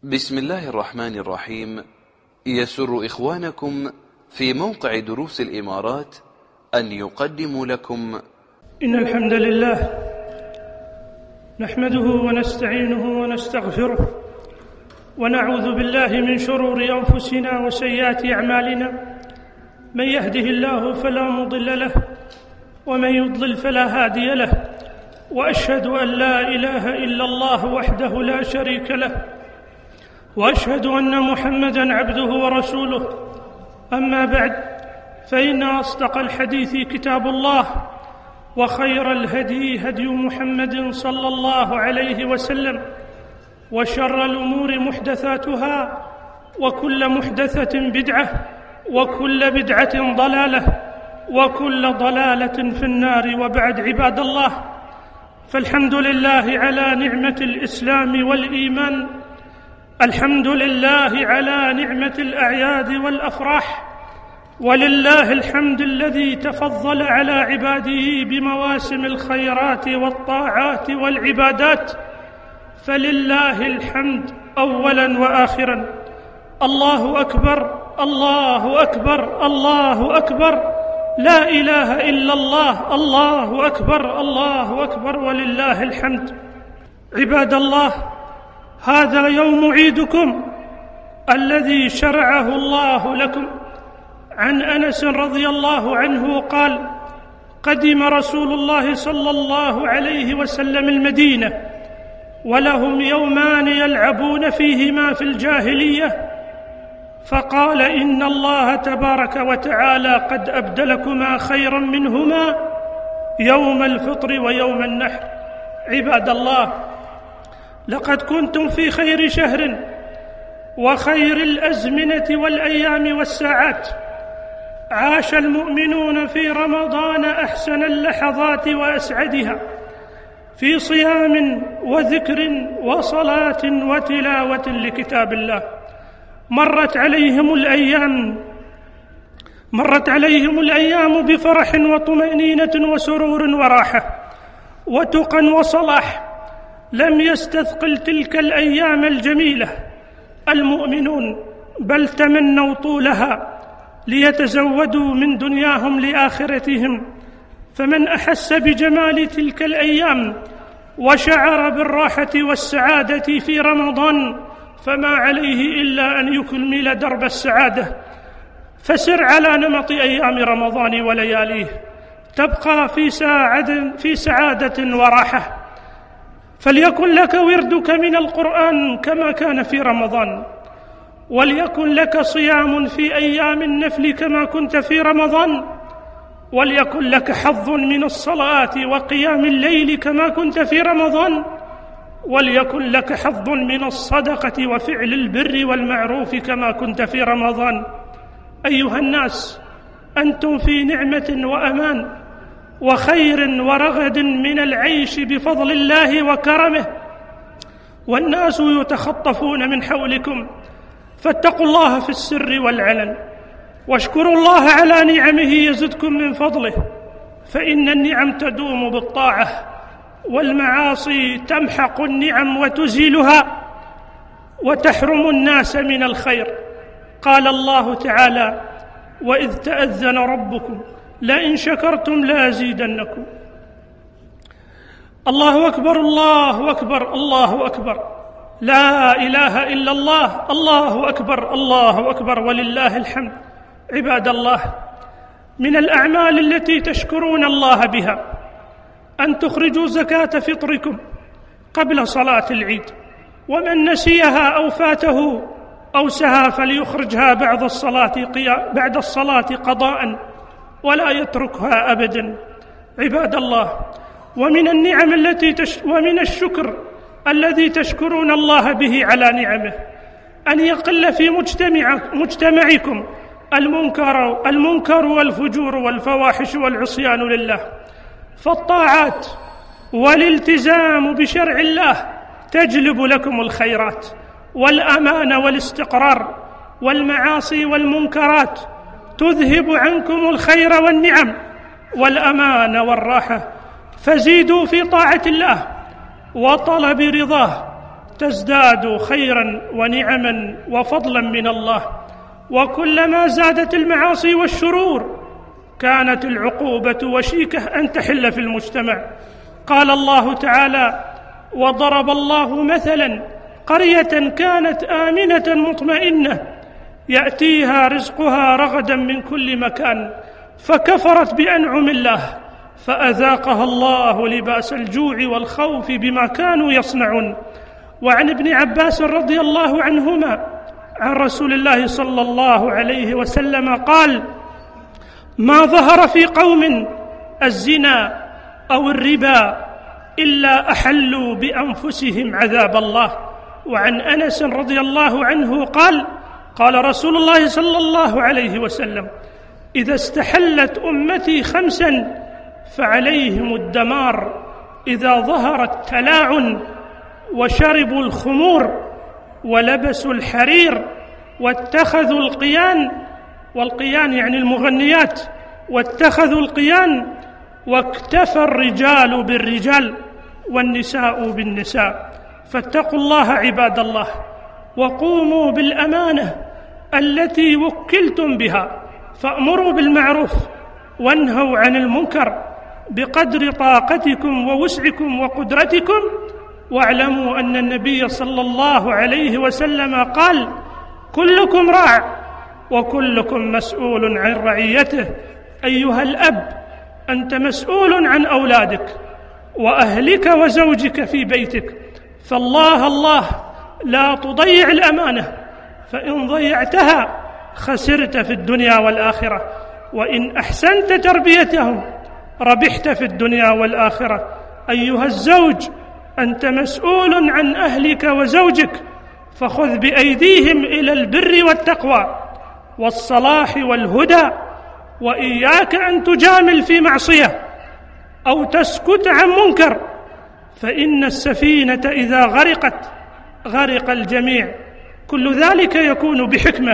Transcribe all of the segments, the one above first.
بسم الله الرحمن الرحيم. يسر إخوانكم في موقع دروس الإمارات أن يقدموا لكم إن الحمد لله نحمده ونستعينه ونستغفره ونعوذ بالله من شرور أنفسنا وسيئات أعمالنا. من يهده الله فلا مضل له ومن يضلل فلا هادي له، وأشهد أن لا إله إلا الله وحده لا شريك له، وأشهد أن محمدًا عبده ورسوله. أما بعد، فإن أصدق الحديث كتاب الله، وخير الهدي هدي محمد صلى الله عليه وسلم، وشر الأمور محدثاتها، وكل محدثة بدعة، وكل بدعة ضلالة، وكل ضلالة في النار. وبعد، عباد الله، فالحمد لله على نعمة الإسلام والإيمان، الحمد لله على نعمة الأعياد والأفراح، ولله الحمد الذي تفضل على عباده بمواسم الخيرات والطاعات والعبادات، فلله الحمد أولا وآخرا. الله أكبر، الله أكبر، الله أكبر، لا إله إلا الله، الله أكبر، الله أكبر، ولله الحمد. عباد الله، هذا يوم عيدكم الذي شرعه الله لكم. عن أنس رضي الله عنه قال: قدم رسول الله صلى الله عليه وسلم المدينة ولهم يومان يلعبون فيهما في الجاهلية، فقال: إن الله تبارك وتعالى قد أبدلكما خيرا منهما يوم الفطر ويوم النحر. عباد الله، لقد كنتم في خير شهر وخير الأزمنة والأيام والساعات. عاش المؤمنون في رمضان أحسن اللحظات وأسعدها، في صيام وذكر وصلاة وتلاوة لكتاب الله. مرت عليهم الأيام بفرح وطمأنينة وسرور وراحة وتقى وصلاح. لم يستثقل تلك الأيام الجميلة المؤمنون، بل تمنوا طولها ليتزودوا من دنياهم لآخرتهم. فمن أحس بجمال تلك الأيام وشعر بالراحة والسعادة في رمضان، فما عليه إلا أن يكمل درب السعادة. فسر على نمط أيام رمضان ولياليه، تبقى في سعادة وراحة. فليكن لك وردك من القرآن كما كان في رمضان، وليكن لك صيام في أيام النفل كما كنت في رمضان، وليكن لك حظ من الصلاة وقيام الليل كما كنت في رمضان، وليكن لك حظ من الصدقة وفعل البر والمعروف كما كنت في رمضان. أيها الناس، أنتم في نعمة وأمان وخير ورغد من العيش بفضل الله وكرمه، والناس يتخطفون من حولكم. فاتقوا الله في السر والعلن، واشكروا الله على نعمه يزدكم من فضله، فإن النعم تدوم بالطاعة، والمعاصي تمحق النعم وتزيلها وتحرم الناس من الخير. قال الله تعالى: وإذ تأذن ربكم لئن شكرتم لأزيدنكم. الله أكبر، الله أكبر، الله أكبر، لا إله إلا الله، الله أكبر، الله أكبر، ولله الحمد. عباد الله، من الأعمال التي تشكرون الله بها أن تخرجوا زكاة فطركم قبل صلاة العيد، ومن نسيها أو فاته أو سهى فليخرجها بعد الصلاة قضاء، ولا يتركها أبدا. عباد الله، ومن النعم ومن الشكر الذي تشكرون الله به على نعمه أن يقل في مجتمعكم المنكر والفجور والفواحش والعصيان لله. فالطاعات والالتزام بشرع الله تجلب لكم الخيرات والأمان والاستقرار، والمعاصي والمنكرات تذهب عنكم الخير والنعم والأمان والراحة. فزيدوا في طاعة الله وطلب رضاه تزداد خيرا ونعما وفضلا من الله، وكلما زادت المعاصي والشرور كانت العقوبة وشيكة أن تحل في المجتمع. قال الله تعالى: وضرب الله مثلا قرية كانت آمنة مطمئنة يأتيها رزقها رغدا من كل مكان فكفرت بأنعم الله فأذاقها الله لباس الجوع والخوف بما كانوا يصنعون. وعن ابن عباس رضي الله عنهما عن رسول الله صلى الله عليه وسلم قال: ما ظهر في قوم الزنا أو الربا إلا أحلوا بأنفسهم عذاب الله. وعن أنس رضي الله عنه قال: قال رسول الله صلى الله عليه وسلم: إذا استحلت أمتي 5 فعليهم الدمار: إذا ظهر التلاعن وشربوا الخمور ولبسوا الحرير واتخذوا القيان، والقيان يعني المغنيات، واتخذوا القيان، واكتفى الرجال بالرجال والنساء بالنساء. فاتقوا الله عباد الله، وقوموا بالأمانة التي وكلتم بها، فأمروا بالمعروف وانهوا عن المنكر بقدر طاقتكم ووسعكم وقدرتكم. واعلموا أن النبي صلى الله عليه وسلم قال: كلكم راع وكلكم مسؤول عن رعيته. أيها الأب، أنت مسؤول عن أولادك وأهلك وزوجك في بيتك، فالله لا تضيع الأمانة، فإن ضيعتها خسرت في الدنيا والآخرة، وإن أحسنت تربيتهم ربحت في الدنيا والآخرة. أيها الزوج، أنت مسؤول عن أهلك وزوجك، فخذ بأيديهم إلى البر والتقوى والصلاح والهدى، وإياك أن تجامل في معصية أو تسكت عن منكر، فإن السفينة إذا غرقت غرق الجميع. كل ذلك يكون بحكمة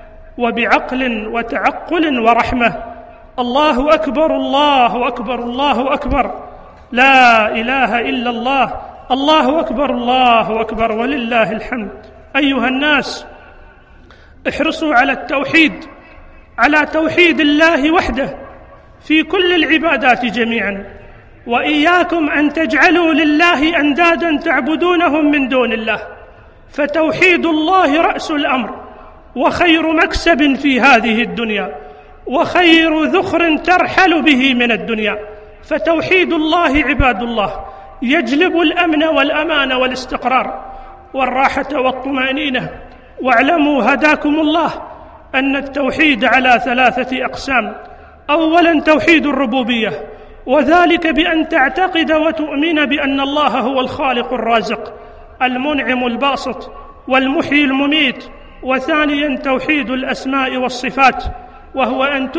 وبعقل وتعقل ورحمة. الله أكبر الله أكبر الله أكبر، لا إله إلا الله، الله أكبر الله أكبر ولله الحمد. أيها الناس، احرصوا على التوحيد، على توحيد الله وحده في كل العبادات جميعا، وإياكم أن تجعلوا لله أندادا تعبدونهم من دون الله، فتوحيد الله رأس الأمر وخير مكسب في هذه الدنيا وخير ذخر ترحل به من الدنيا. فتوحيد الله عباد الله يجلب الأمن والأمان والاستقرار والراحة والطمأنينة. واعلموا هداكم الله أن التوحيد على 3 أقسام. أولا توحيد الربوبية، وذلك بأن تعتقد وتؤمن بأن الله هو الخالق الرازق المنعم الباسط والمحيي المميت. وثانيا توحيد الأسماء والصفات، وهو أن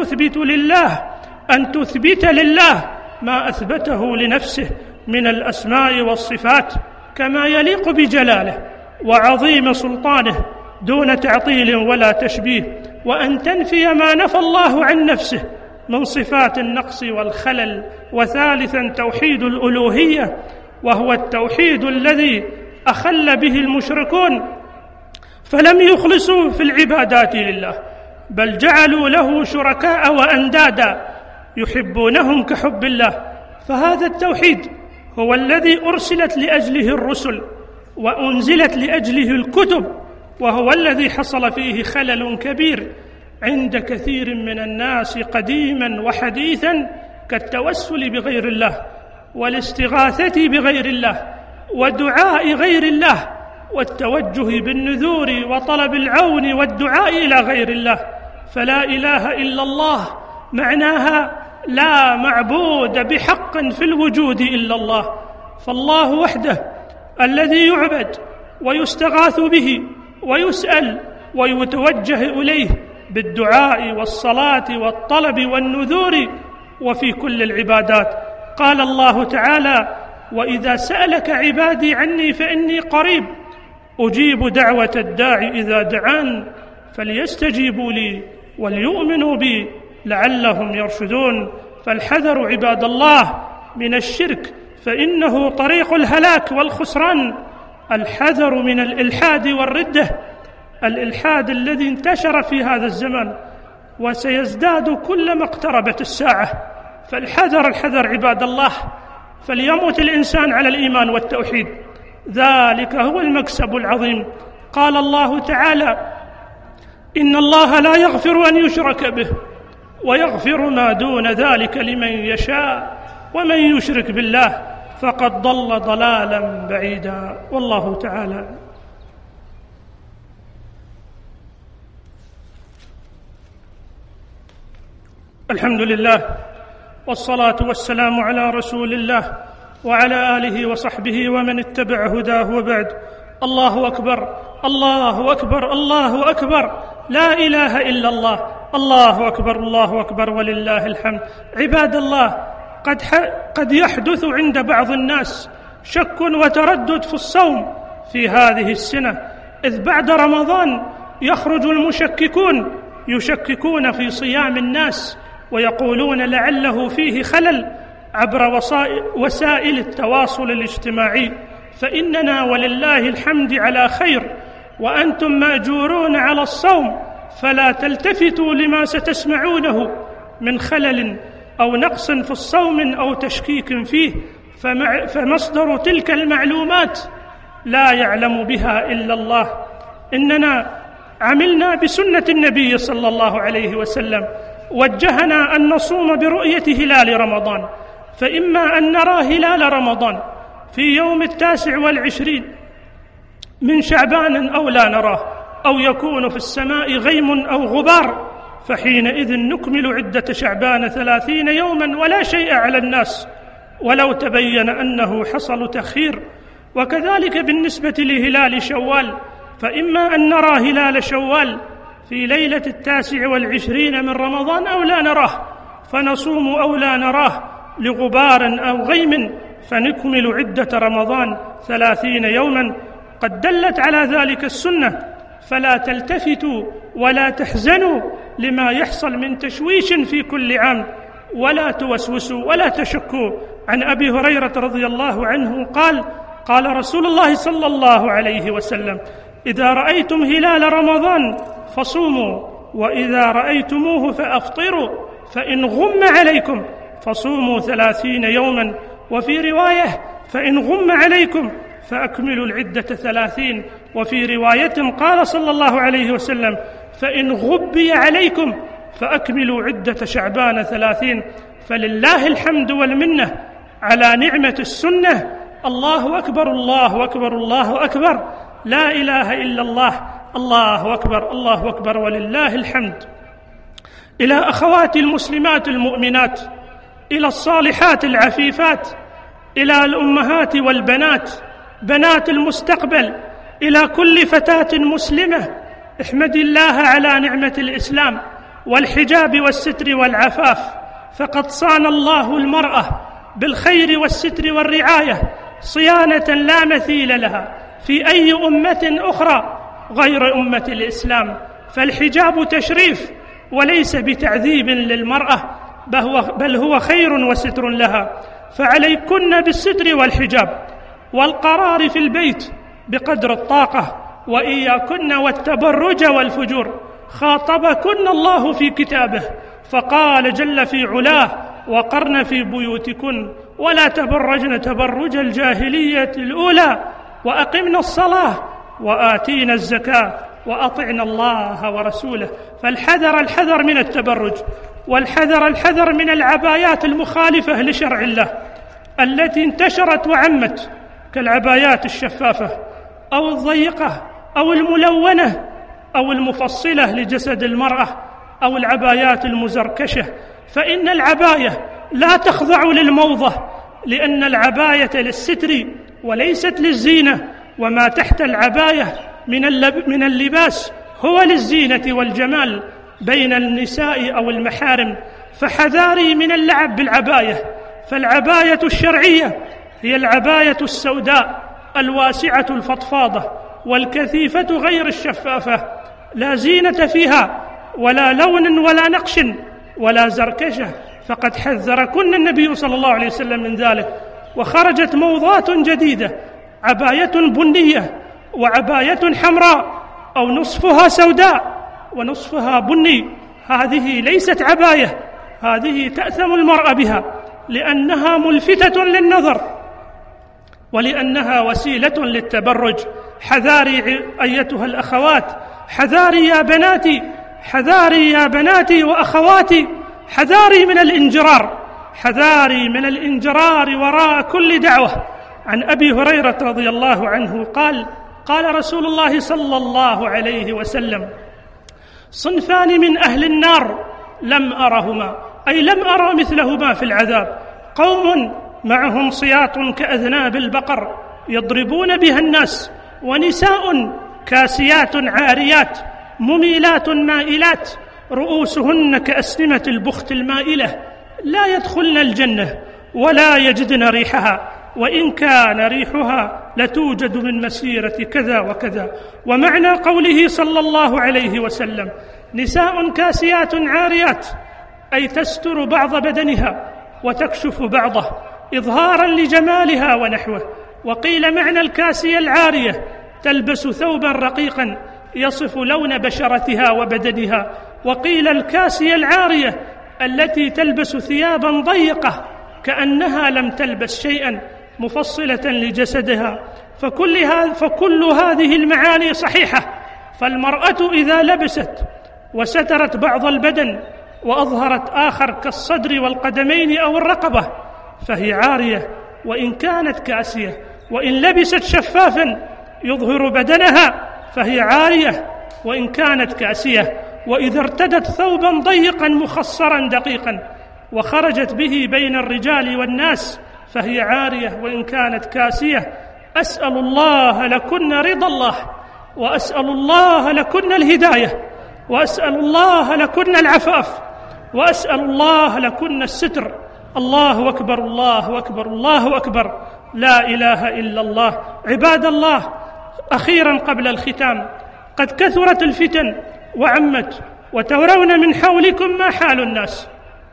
تثبت لله ما أثبته لنفسه من الأسماء والصفات كما يليق بجلاله وعظيم سلطانه دون تعطيل ولا تشبيه، وأن تنفي ما نفى الله عن نفسه من صفات النقص والخلل. وثالثا توحيد الألوهية، وهو التوحيد الذي أخل به المشركون فلم يخلصوا في العبادات لله، بل جعلوا له شركاء وأندادا يحبونهم كحب الله. فهذا التوحيد هو الذي أرسلت لأجله الرسل وأنزلت لأجله الكتب، وهو الذي حصل فيه خلل كبير عند كثير من الناس قديما وحديثا، كالتوسل بغير الله والاستغاثة بغير الله ودعاء غير الله والتوجه بالنذور وطلب العون والدعاء إلى غير الله. فلا إله إلا الله معناها لا معبود بحق في الوجود إلا الله، فالله وحده الذي يعبد ويستغاث به ويسأل ويتوجه إليه بالدعاء والصلاة والطلب والنذور وفي كل العبادات. قال الله تعالى: وإذا سألك عبادي عني فإني قريب أجيب دعوة الداعي إذا دعان فليستجيبوا لي وليؤمنوا بي لعلهم يرشدون. فالحذر عباد الله من الشرك، فإنه طريق الهلاك والخسران الحذر من الإلحاد والردة، الإلحاد الذي انتشر في هذا الزمان وسيزداد كلما اقتربت الساعة. فالحذر الحذر عباد الله، فليموت الإنسان على الإيمان والتوحيد، ذلك هو المكسب العظيم. قال الله تعالى: إن الله لا يغفر أن يشرك به ويغفر ما دون ذلك لمن يشاء ومن يشرك بالله فقد ضل ضلالا بعيدا. والله تعالى. الحمد لله والصلاة والسلام على رسول الله وعلى آله وصحبه ومن اتبع هداه، وبعد. الله أكبر، الله أكبر، الله أكبر، لا إله إلا الله، الله أكبر، الله أكبر ولله الحمد. عباد الله، قد يحدث عند بعض الناس شك وتردد في الصوم في هذه السنة، إذ بعد رمضان يخرج المشككون يشككون في صيام الناس ويقولون لعله فيه خلل عبر وسائل التواصل الاجتماعي، فإننا ولله الحمد على خير، وأنتم مأجورون على الصوم، فلا تلتفتوا لما ستسمعونه من خلل أو نقص في الصوم أو تشكيك فيه، فمصدر تلك المعلومات لا يعلم بها إلا الله. إننا عملنا بسنة النبي صلى الله عليه وسلم، وجهنا أن نصوم برؤية هلال رمضان، فإما أن نرى هلال رمضان في يوم 29 من شعبان أو لا نراه، أو يكون في السماء غيم أو غبار، فحينئذ نكمل عدة شعبان 30 يوما ولا شيء على الناس ولو تبين أنه حصل تأخير. وكذلك بالنسبة لهلال شوال، فإما أن نرى هلال شوال في ليلة 29 من رمضان أو لا نراه، فنصوم أو لا نراه لغبار أو غيم، فنكمل عدة رمضان 30 يوما. قد دلت على ذلك السنة، فلا تلتفتوا ولا تحزنوا لما يحصل من تشويش في كل عام، ولا توسوسوا ولا تشكوا. عن أبي هريرة رضي الله عنه قال: قال رسول الله صلى الله عليه وسلم: إذا رأيتم هلال رمضان فصوموا، وإذا رأيتموه فأفطروا، فإن غم عليكم فصوموا 30 يوما، وفي رواية: فإن غم عليكم فأكملوا العدة 30. وفي رواية قال صلى الله عليه وسلم: فإن غبي عليكم فأكملوا عدة شعبان 30. فلله الحمد والمنة على نعمة السنة. الله أكبر، الله أكبر، الله أكبر، لا إله إلا الله، الله أكبر، الله أكبر ولله الحمد. إلى أخواتي المسلمات المؤمنات، إلى الصالحات العفيفات، إلى الأمهات والبنات، بنات المستقبل، إلى كل فتاة مسلمة، احمدي الله على نعمة الإسلام والحجاب والستر والعفاف، فقد صان الله المرأة بالخير والستر والرعاية صيانة لا مثيل لها في أي أمة أخرى غير أمة الإسلام. فالحجاب تشريف وليس بتعذيب للمرأة، بل هو خير وستر لها. فعليكن بالستر والحجاب والقرار في البيت بقدر الطاقة، وإياكن والتبرج والفجور. خاطبكن الله في كتابه فقال جل في علاه: وقرن في بيوتكن ولا تبرجن تبرج الجاهلية الأولى وأقمنا الصلاة وآتينا الزكاة وأطعنا الله ورسوله. فالحذر الحذر من التبرج، والحذر الحذر من العبايات المخالفة لشرع الله التي انتشرت وعمت، كالعبايات الشفافة أو الضيقة أو الملونة أو المفصلة لجسد المرأة أو العبايات المزركشة. فإن العباية لا تخضع للموضة، لأن العباية للستر وليست للزينة، وما تحت العباية من اللباس هو للزينة والجمال بين النساء أو المحارم. فحذاري من اللعب بالعباية، فالعباية الشرعية هي العباية السوداء الواسعة الفضفاضة والكثيفة غير الشفافة، لا زينة فيها ولا لون ولا نقش ولا زركشة، فقد حذركن النبي صلى الله عليه وسلم من ذلك. وخرجت موضات جديدة عباية بنية وعباية حمراء أو نصفها سوداء ونصفها بني، هذه ليست عباية، هذه تأثم المرأة بها لأنها ملفتة للنظر ولأنها وسيلة للتبرج. حذاري أيتها الأخوات، حذاري يا بناتي، حذاري يا بناتي وأخواتي، حذاري من الانجرار، حذاري من الانجرار وراء كل دعوة. عن أبي هريرة رضي الله عنه قال: قال رسول الله صلى الله عليه وسلم: صنفان من أهل النار لم أرهما، أي لم أرى مثلهما في العذاب: قوم معهم صياط كأذناب البقر يضربون بها الناس، ونساء كاسيات عاريات مميلات مائلات رؤوسهن كأسنمة البخت المائلة، لا يدخلن الجنة ولا يجدن ريحها، وإن كان ريحها لتوجد من مسيرة كذا وكذا. ومعنى قوله صلى الله عليه وسلم: نساء كاسيات عاريات، أي تستر بعض بدنها وتكشف بعضه إظهارا لجمالها ونحوه. وقيل معنى الكاسية العارية تلبس ثوبا رقيقا يصف لون بشرتها وبدنها، وقيل الكاسية العارية التي تلبس ثيابا ضيقة كأنها لم تلبس شيئا مفصلة لجسدها. فكل هذه المعاني صحيحة. فالمرأة إذا لبست وسترت بعض البدن وأظهرت آخر كالصدر والقدمين أو الرقبة فهي عارية وإن كانت كاسية، وإن لبست شفافا يظهر بدنها فهي عارية وإن كانت كاسية، وإذا ارتدت ثوبا ضيقا مخصرا دقيقا وخرجت به بين الرجال والناس فهي عارية وإن كانت كاسية. أسأل الله لكن رضا الله، وأسأل الله لكن الهداية، وأسأل الله لكن العفاف، وأسأل الله لكن الستر. الله أكبر، الله أكبر، الله أكبر، لا إله إلا الله. عباد الله، أخيرا قبل الختام، قد كثرت الفتن وعمت، وترون من حولكم ما حال الناس،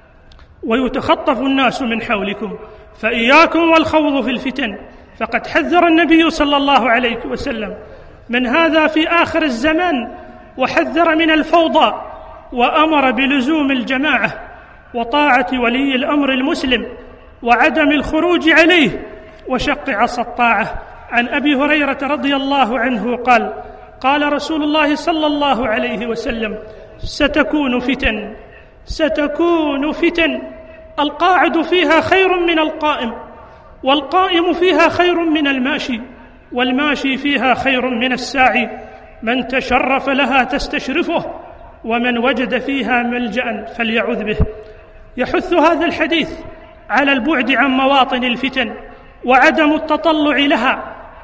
ويتخطف الناس من حولكم، فإياكم والخوض في الفتن، فقد حذر النبي صلى الله عليه وسلم من هذا في آخر الزمان، وحذر من الفوضى، وأمر بلزوم الجماعة وطاعة ولي الأمر المسلم وعدم الخروج عليه وشق عصا الطاعة. عن أبي هريرة رضي الله عنه قال: قال رسول الله صلى الله عليه وسلم: ستكون فتن، ستكون فتن، القاعد فيها خير من القائم، والقائم فيها خير من الماشي، والماشي فيها خير من الساعي، من تشرف لها تستشرفه، ومن وجد فيها ملجأ فليعذ به. يحث هذا الحديث على البعد عن مواطن الفتن وعدم التطلع لها،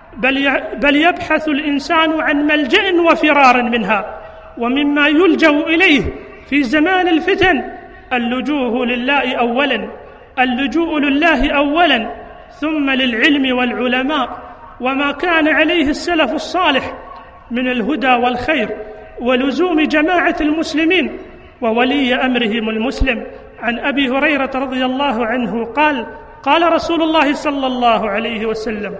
بل يبحث الإنسان عن ملجأ وفرار منها. ومما يلجأ إليه في زمان الفتن اللجوء لله أولا، اللجوء لله أولا، ثم للعلم والعلماء وما كان عليه السلف الصالح من الهدى والخير، ولزوم جماعة المسلمين وولي أمرهم المسلم. عن أبي هريرة رضي الله عنه قال: قال رسول الله صلى الله عليه وسلم: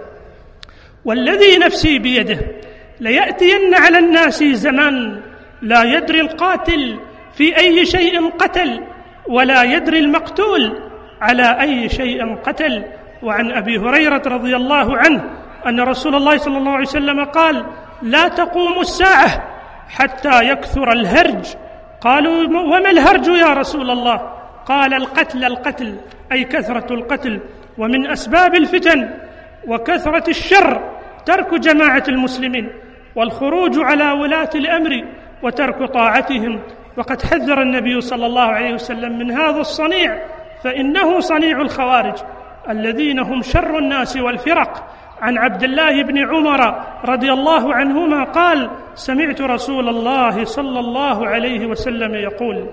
والذي نفسي بيده ليأتين على الناس زمان لا يدري القاتل في أي شيء قتل، ولا يدري المقتول على أي شيء قتل. وعن أبي هريرة رضي الله عنه أن رسول الله صلى الله عليه وسلم قال: لا تقوم الساعة حتى يكثر الهرج. قالوا: وما الهرج يا رسول الله؟ قال: القتل، أي كثرة القتل. ومن أسباب الفتن وكثرة الشر ترك جماعة المسلمين والخروج على ولاة الأمر وترك طاعتهم، وقد حذر النبي صلى الله عليه وسلم من هذا الصنيع، فإنه صنيع الخوارج الذين هم شر الناس والفرق. عن عبد الله بن عمر رضي الله عنهما قال: سمعت رسول الله صلى الله عليه وسلم يقول: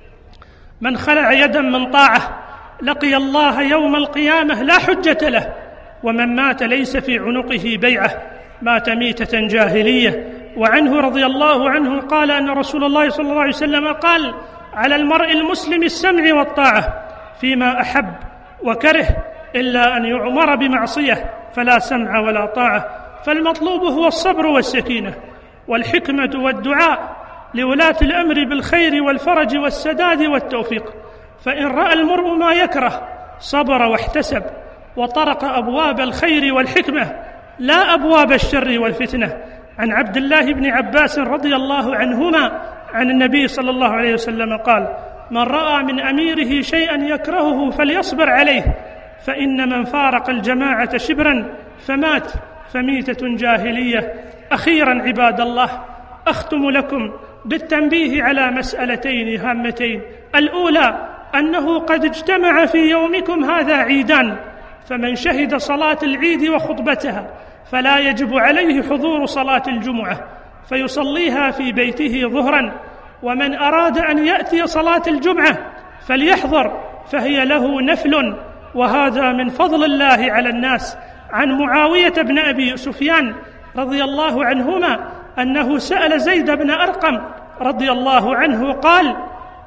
من خلع يدا من طاعة لقي الله يوم القيامة لا حجة له، ومن مات ليس في عنقه بيعة مات ميتة جاهلية. وعنه رضي الله عنه قال أن رسول الله صلى الله عليه وسلم قال: على المرء المسلم السمع والطاعة فيما أحب وكره إلا أن يؤمر بمعصية فلا سمع ولا طاعة. فالمطلوب هو الصبر والسكينة والحكمة والدعاء لولاة الأمر بالخير والفرج والسداد والتوفيق. فإن رأى المرء ما يكره صبر واحتسب وطرق أبواب الخير والحكمة لا أبواب الشر والفتنة. عن عبد الله بن عباس رضي الله عنهما عن النبي صلى الله عليه وسلم قال: من رأى من أميره شيئا يكرهه فليصبر عليه، فإن من فارق الجماعة شبرا فمات فميتة جاهلية. أخيرا عباد الله، أختم لكم بالتنبيه على مسألتين هامتين. الأولى أنه قد اجتمع في يومكم هذا عيدان، فمن شهد صلاة العيد وخطبتها فلا يجب عليه حضور صلاة الجمعة فيصليها في بيته ظهرا، ومن أراد أن يأتي صلاة الجمعة فليحضر فهي له نفل، وهذا من فضل الله على الناس. عن معاوية بن أبي سفيان رضي الله عنهما أنه سأل زيد بن أرقم رضي الله عنه قال: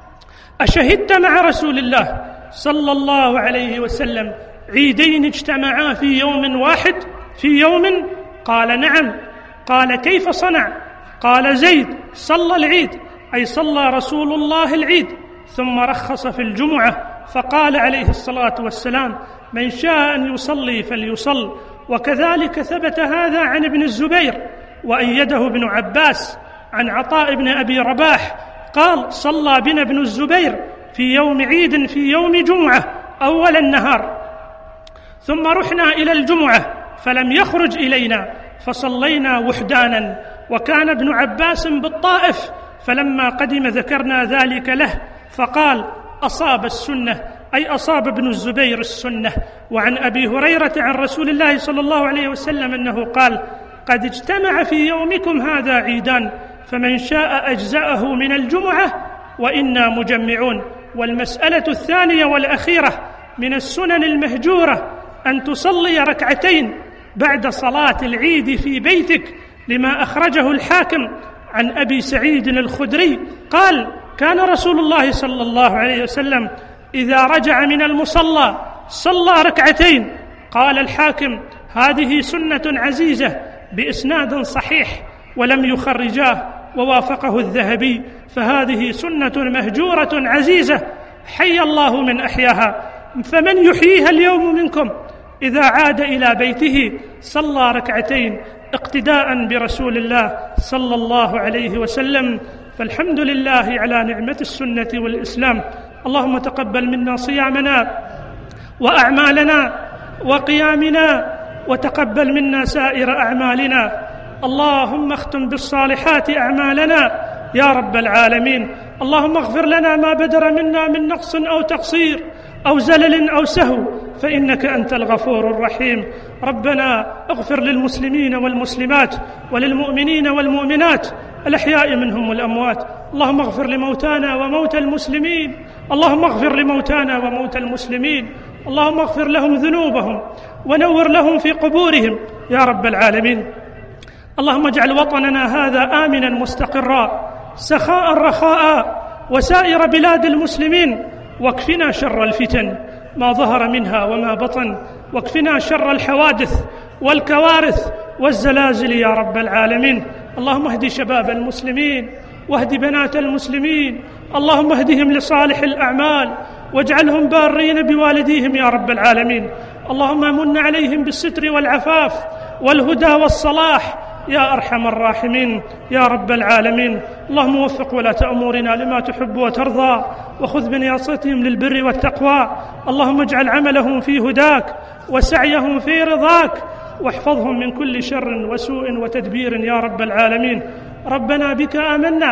أشهدت مع رسول الله صلى الله عليه وسلم عيدين اجتمعا في يوم واحد في يوم؟ قال: نعم. قال: كيف صنع؟ قال: زيد صلى العيد، أي صلى رسول الله العيد، ثم رخص في الجمعة فقال عليه الصلاة والسلام: من شاء أن يصلي فليصل. وكذلك ثبت هذا عن ابن الزبير وأيده ابن عباس. عن عطاء بن أبي رباح قال: صلى بنا ابن الزبير في يوم عيد في يوم جمعة أول النهار، ثم رحنا إلى الجمعة فلم يخرج إلينا فصلينا وحدانا، وكان ابن عباس بالطائف، فلما قدم ذكرنا ذلك له فقال: أصاب السنة، أي أصاب ابن الزبير السنة. وعن أبي هريرة عن رسول الله صلى الله عليه وسلم أنه قال: قد اجتمع في يومكم هذا عيدان، فمن شاء أجزأه من الجمعة وإنا مجمعون. والمسألة الثانية والأخيرة من السنن المهجورة أن تصلي ركعتين بعد صلاة العيد في بيتك، لما أخرجه الحاكم عن أبي سعيد الخدري قال: كان رسول الله صلى الله عليه وسلم إذا رجع من المصلى صلى ركعتين. قال الحاكم: هذه سنة عزيزة بإسناد صحيح ولم يخرجاه، ووافقه الذهبي، فهذه سنة مهجورة عزيزة حي الله من أحياها. فمن يحييها اليوم منكم إذا عاد إلى بيته صلى ركعتين اقتداء برسول الله صلى الله عليه وسلم. فالحمد لله على نعمة السنة والإسلام. اللهم تقبل منا صيامنا وأعمالنا وقيامنا، وتقبل منا سائر أعمالنا. اللهم اختم بالصالحات أعمالنا يا رب العالمين. اللهم اغفر لنا ما بدر منا من نقص أو تقصير أو زلل أو سهو، فإنك أنت الغفور الرحيم. ربنا اغفر للمسلمين والمسلمات وللمؤمنين والمؤمنات الأحياء منهم والأموات. اللهم اغفر لموتانا وموتى المسلمين، اللهم اغفر لموتانا وموتى المسلمين، اللهم اغفر لهم ذنوبهم ونور لهم في قبورهم يا رب العالمين. اللهم اجعل وطننا هذا آمنا مستقرا سخاء رخاء وسائر بلاد المسلمين، واكفنا شر الفتن ما ظهر منها وما بطن، واكفنا شر الحوادث والكوارث والزلازل يا رب العالمين. اللهم اهد شباب المسلمين واهد بنات المسلمين، اللهم اهدهم لصالح الأعمال واجعلهم بارين بوالديهم يا رب العالمين. اللهم من عليهم بالستر والعفاف والهدى والصلاح يا أرحم الراحمين يا رب العالمين. اللهم وفق ولاة أمورنا لما تحب وترضى، وخذ بنياصتهم للبر والتقوى. اللهم اجعل عملهم في هداك وسعيهم في رضاك، واحفظهم من كل شر وسوء وتدبير يا رب العالمين. ربنا بك آمنا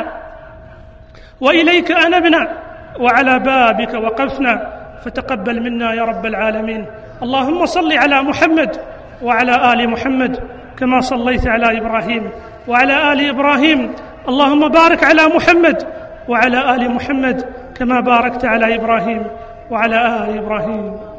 وإليك أنبنا وعلى بابك وقفنا، فتقبل منا يا رب العالمين. اللهم صل على محمد وعلى آل محمد كما صليت على إبراهيم وعلى آل إبراهيم. اللهم بارك على محمد وعلى آل محمد كما باركت على إبراهيم وعلى آل إبراهيم